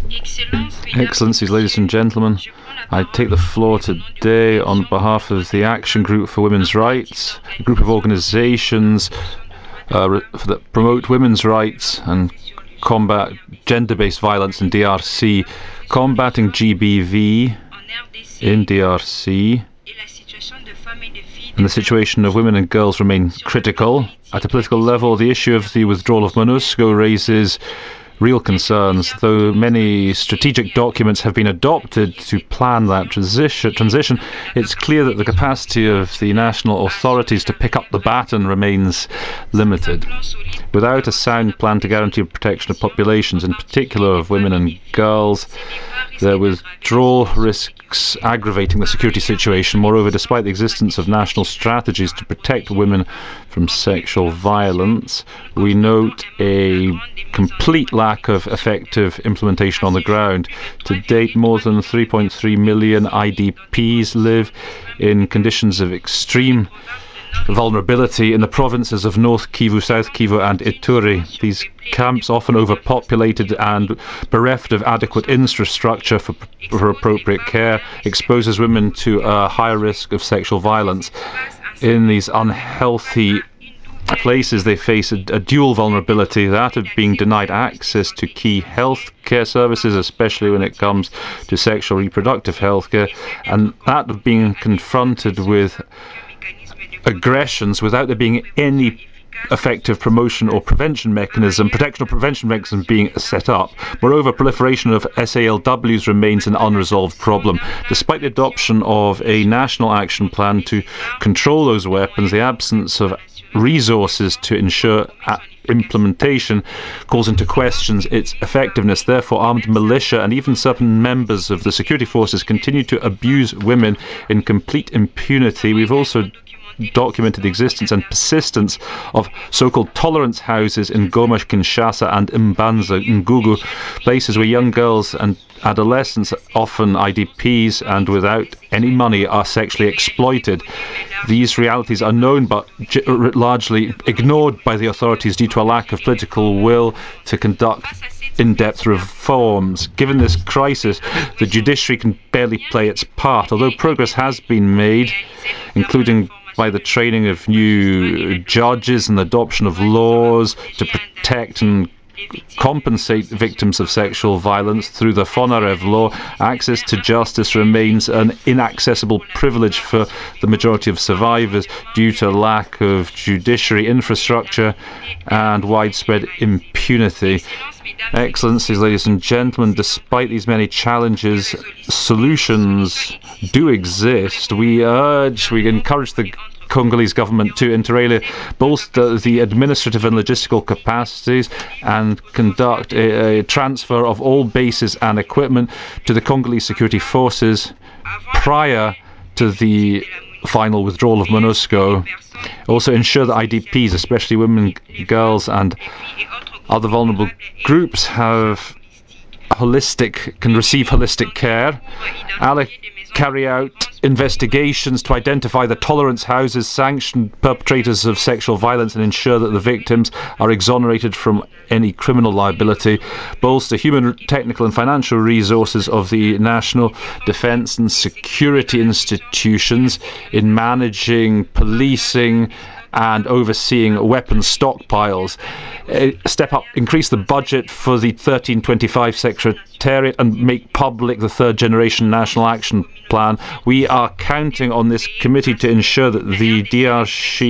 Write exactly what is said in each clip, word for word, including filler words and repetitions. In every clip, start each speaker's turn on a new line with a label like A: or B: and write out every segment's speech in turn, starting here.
A: Excellencies, ladies and gentlemen, I take the floor today on behalf of the Action Group for Women's Rights, a group of organisations uh, that promote women's rights and combat gender-based violence in D R C, combating G B V in D R C. And the situation of women and girls remain critical. At a political level, the issue of the withdrawal of MONUSCO raises real concerns. Though many strategic documents have been adopted to plan that transition, transition, it's clear that the capacity of the national authorities to pick up the baton remains limited. Without a sound plan to guarantee protection of populations, in particular of women and girls, their withdrawal risks aggravating the security situation. Moreover, despite the existence of national strategies to protect women from sexual violence, we note a complete lack of effective implementation on the ground. To date, more than three point three million I D Ps live in conditions of extreme vulnerability in the provinces of North Kivu, South Kivu and Ituri. These camps, often overpopulated and bereft of adequate infrastructure for, for appropriate care, exposes women to a higher risk of sexual violence. In these unhealthy places, they face a, a dual vulnerability, that of being denied access to key health care services, especially when it comes to sexual reproductive health care, and that of being confronted with aggressions without there being any effective promotion or prevention mechanism, protection or prevention mechanism being set up. Moreover, proliferation of S A L Ws remains an unresolved problem. Despite the adoption of a national action plan to control those weapons, the absence of resources to ensure implementation calls into question its effectiveness. Therefore, armed militia and even certain members of the security forces continue to abuse women in complete impunity. We've also documented the existence and persistence of so-called tolerance houses in Goma, Kinshasa and Mbanza, Ngugu, places where young girls and adolescents, often I D Ps and without any money, are sexually exploited. These realities are known but largely ignored by the authorities due to a lack of political will to conduct in-depth reforms. Given this crisis, the judiciary can barely play its part. Although progress has been made, including by the training of new judges and the adoption of laws to protect and compensate victims of sexual violence through the Fonarev law, access to justice remains an inaccessible privilege for the majority of survivors due to lack of judiciary infrastructure and widespread impunity. Excellencies, ladies and gentlemen, despite these many challenges, solutions do exist. We urge, we encourage the Congolese government to, inter alia, bolster the administrative and logistical capacities and conduct a, a transfer of all bases and equipment to the Congolese security forces prior to the final withdrawal of MONUSCO. Also ensure that I D Ps, especially women, girls and other vulnerable groups, have holistic, can receive holistic care. Alec carry out investigations to identify the tolerance houses, sanction perpetrators of sexual violence and ensure that the victims are exonerated from any criminal liability. Bolster human, technical and financial resources of the national defence and security institutions in managing, policing and overseeing weapons stockpiles. Uh, step up, increase the budget for the thirteen twenty-five Secretariat and make public the third generation national action plan. We are counting on this committee to ensure that the D R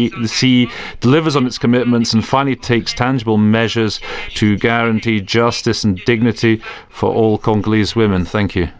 A: C delivers on its commitments and finally takes tangible measures to guarantee justice and dignity for all Congolese women. Thank you.